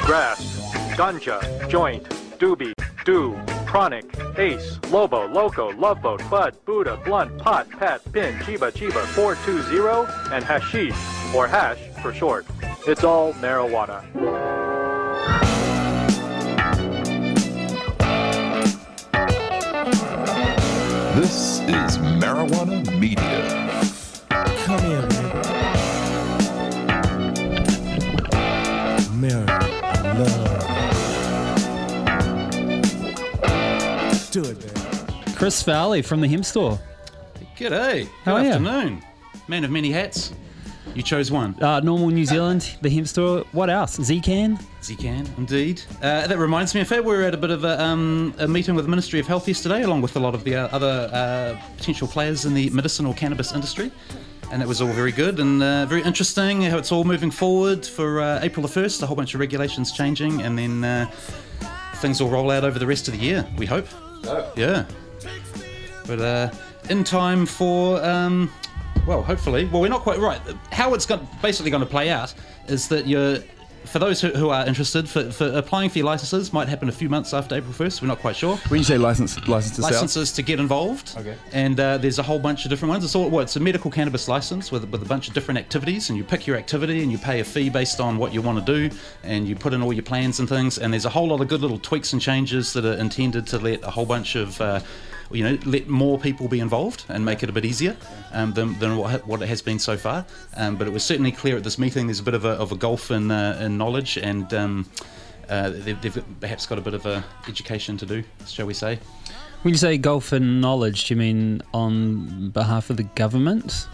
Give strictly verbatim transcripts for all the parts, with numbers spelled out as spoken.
grass, ganja, joint, doobie, do, chronic, ace, lobo, loco, love boat, bud, Buddha, blunt, pot, pat, pin, chiba, chiba, four two zero, and hashish, or hash for short. It's all marijuana. This is Marijuana Media. Come here, man. Mary, I love. Do it, man. Chris Fowley from the Hemp Store. G'day. How are Good you? afternoon. Man of many hats. You chose one. Uh, Normal New Zealand, the Hemp Store. What else? Zcan? Zcan, indeed. Uh, that reminds me, in fact, we were at a bit of a, um, a meeting with the Ministry of Health yesterday, along with a lot of the uh, other uh, potential players in the medicinal cannabis industry. And it was all very good and uh, very interesting how it's all moving forward for uh, April the first, a whole bunch of regulations changing, and then uh, things will roll out over the rest of the year, we hope. Oh. Yeah. But uh, in time for, um, well, hopefully, well, we're not quite right. How it's got, basically going to play out is that you're, for those who, who are interested, for, for applying for your licenses might happen a few months after April first, we're not quite sure. When you say license, license to sell? Licenses to get involved. Okay. And uh, there's a whole bunch of different ones. It's all well, it's a medical cannabis license with, with a bunch of different activities, and you pick your activity and you pay a fee based on what you want to do, and you put in all your plans and things. And there's a whole lot of good little tweaks and changes that are intended to let a whole bunch of uh, you know, let more people be involved and make it a bit easier um, than, than what, what it has been so far. Um, but it was certainly clear at this meeting there's a bit of a, of a gulf in, uh, in knowledge, and um, uh, they've, they've perhaps got a bit of a education to do, shall we say. When you say golf and knowledge, do you mean on behalf of the government?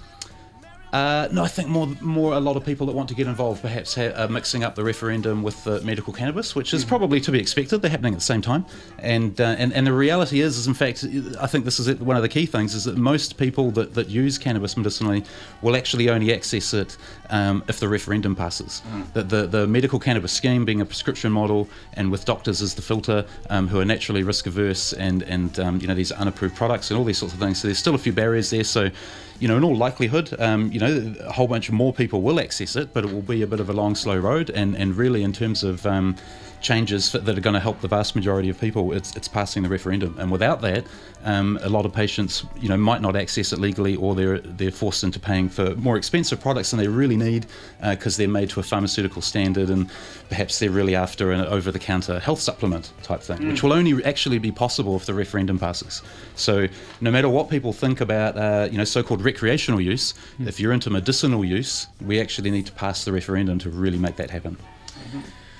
Uh, no, I think more, more a lot of people that want to get involved perhaps ha- are mixing up the referendum with the medical cannabis, which is probably to be expected. They're happening at the same time, and uh, and and the reality is, is in fact, I think this is it, one of the key things is that most people that, that use cannabis medicinally will actually only access it um, if the referendum passes. Mm. The, the the medical cannabis scheme being a prescription model, and with doctors as the filter, um, who are naturally risk averse, and and um, you know, these unapproved products and all these sorts of things. So there's still a few barriers there. So, you know, in all likelihood, um, you know, a whole bunch more people will access it, but it will be a bit of a long, slow road. And, and really, in terms of um, changes that are going to help the vast majority of people, it's it's passing the referendum. And without that, um, a lot of patients, you know, might not access it legally, or they're they're forced into paying for more expensive products than they really need because uh, they're made to a pharmaceutical standard, and perhaps they're really after an over-the-counter health supplement type thing, mm. which will only actually be possible if the referendum passes. So no matter what people think about, uh, you know, so-called recreational use, mm. if you're into medicinal use, we actually need to pass the referendum to really make that happen. Mm-hmm.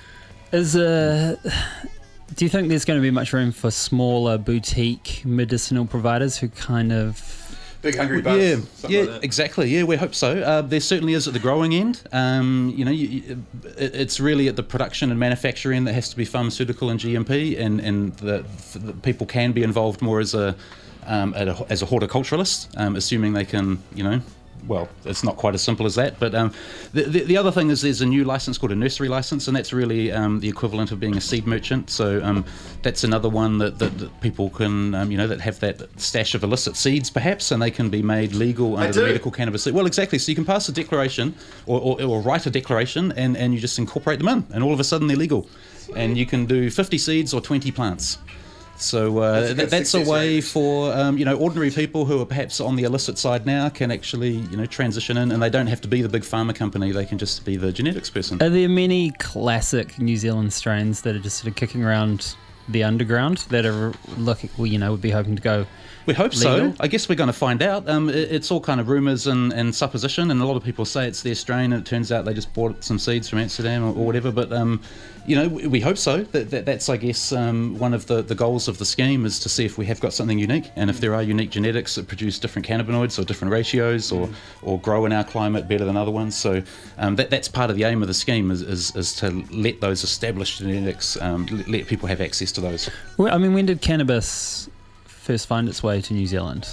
Is uh, do you think there's going to be much room for smaller boutique medicinal providers who kind of... Big hungry buzz. Yeah, yeah, like that. exactly. Yeah, we hope so. Uh, there certainly is at the growing end. Um, you know, you, you, it, it's really at the production and manufacturing that has to be pharmaceutical and G M P, and and the, the people can be involved more as a um, at a, as a horticulturalist, um, assuming they can, you know. Well, it's not quite as simple as that, but um, the, the the other thing is there's a new license called a nursery license, and that's really um, the equivalent of being a seed merchant. So um, that's another one that, that, that people can, um, you know, that have that stash of illicit seeds perhaps, and they can be made legal under the medical cannabis. Well, exactly. So you can pass a declaration or, or, or write a declaration, and, and you just incorporate them in, and all of a sudden they're legal. Sweet. And you can do fifty seeds or twenty plants. So uh, that's, a, that, that's a way rate. for um, you know, ordinary people who are perhaps on the illicit side now can actually, you know, transition in, and they don't have to be the big pharma company. They can just be the genetics person. Are there many classic New Zealand strains that are just sort of kicking around the underground that are looking, well, you know, would be hoping to go? We hope legal? so. I guess we're going to find out. Um, it, it's all kind of rumours and, and supposition, and a lot of people say it's their strain, and it turns out they just bought some seeds from Amsterdam or, or whatever. But um, you know, we, we hope so. That, that that's, I guess, um, one of the, the goals of the scheme is to see if we have got something unique, and if there are unique genetics that produce different cannabinoids or different ratios, or or grow in our climate better than other ones. So um, that that's part of the aim of the scheme is is, is to let those established genetics, um, let, let people have access to those. Well, I mean, when did cannabis first find its way to New Zealand?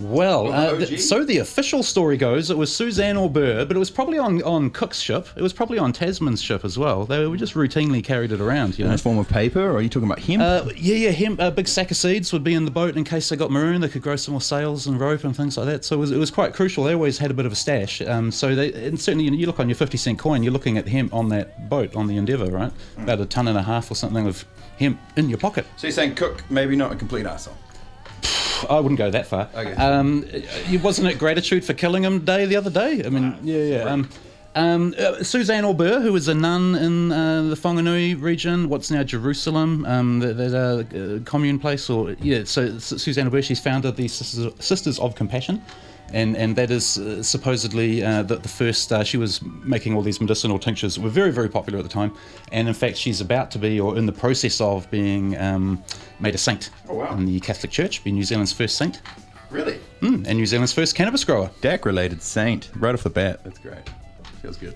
Well, Well, uh, the O G? th- so the official story goes, it was Suzanne Aubert, but it was probably on, on Cook's ship. It was probably on Tasman's ship as well. They were just routinely carried it around, you In know. a form of paper, or are you talking about hemp? Uh, yeah, yeah, hemp, a big sack of seeds would be in the boat in case they got marooned. They could grow some more sails and rope and things like that. So it was, it was quite crucial. They always had a bit of a stash. Um, so they, and certainly, you know, you look on your fifty cent coin, you're looking at hemp on that boat, on the Endeavour, right? About a ton and a half or something of hemp in your pocket. So you're saying Cook, maybe not a complete arsehole? I wouldn't go that far. Okay. Um, it- wasn't it gratitude for killing him day the other day? I mean, yeah, yeah. Um, um, uh, Suzanne Aubert, who was a nun in uh, the Whanganui region, what's now Jerusalem, um, the, the uh, commune place, or yeah. So, so Suzanne Aubert, she's founded the Sisters, Sisters of Compassion. And, and that is uh, supposedly uh, the, the first, uh, she was making all these medicinal tinctures that were very, very popular at the time. And in fact, she's about to be, or in the process of being um, made a saint Oh, wow. in the Catholic Church, be New Zealand's first saint. Really? Mm, and New Zealand's first cannabis grower. D A C-related saint, right off the bat. That's great. Feels good.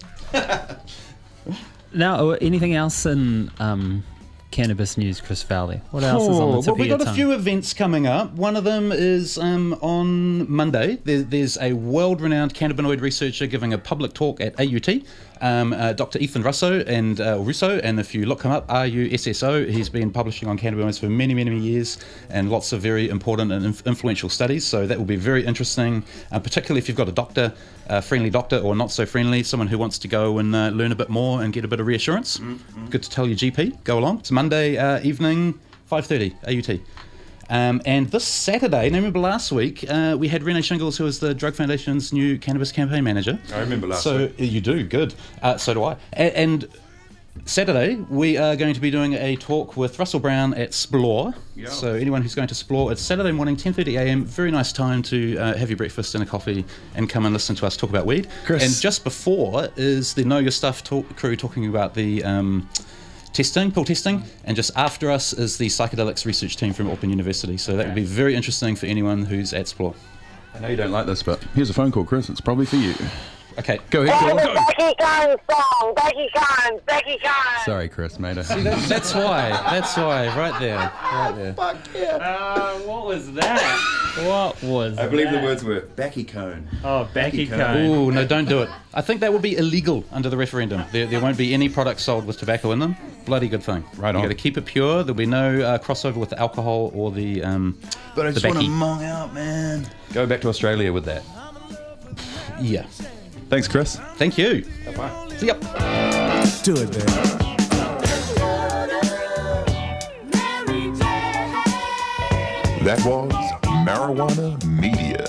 Now, uh, anything else in um, cannabis news, Chris Fowley? What else is on the Oh, tip well, of we've your got a tongue? few events coming up. One of them is um, on Monday. There, there's a world-renowned cannabinoid researcher giving a public talk at A U T, um, uh, Doctor Ethan Russo, and uh, Russo. And if you look him up, R U S S O, he's been publishing on cannabinoids for many, many years, and lots of very important and inf- influential studies. So that will be very interesting, uh, particularly if you've got a doctor, a friendly doctor, or not so friendly, someone who wants to go and uh, learn a bit more and get a bit of reassurance. Mm-hmm. Good to tell your G P. Go along. It's Monday uh, evening, five thirty, A U T. Um, and this Saturday, now remember last week, uh, we had Renee Shingles, who was the Drug Foundation's new cannabis campaign manager. I remember last so, week. So you do, good. Uh, so do I. A- and Saturday, we are going to be doing a talk with Russell Brown at Splore. Yeah. So anyone who's going to Splore, it's Saturday morning, ten thirty a m. Very nice time to uh, have your breakfast and a coffee and come and listen to us talk about weed. Chris. And just before is the Know Your Stuff talk crew talking about the um, testing, pill testing. And just after us is the psychedelics research team from Auckland University. So that will be very interesting for anyone who's at Splore. I know you don't like this, but here's a phone call, Chris. It's probably for you. Okay. Go ahead, That was caller. Becky Khan's song. Becky Khan. Becky Khan. Sorry, Chris, mate. That- that's why. That's why. Right there. Right there. Uh, what was that? What was I believe the that? words were Becky Cone. Oh, Becky Cone. Cone. Ooh, no, don't do it. I think that would be illegal under the referendum. There, there won't be any products sold with tobacco in them. Bloody good thing. Right You on. got to keep it pure. There'll be no uh, crossover with the alcohol or the um, But I the just want to Becky. mong out, man. Go back to Australia with that. Yeah. Thanks, Chris. Thank you. Bye. See ya. Do it, baby. That was Marijuana Media.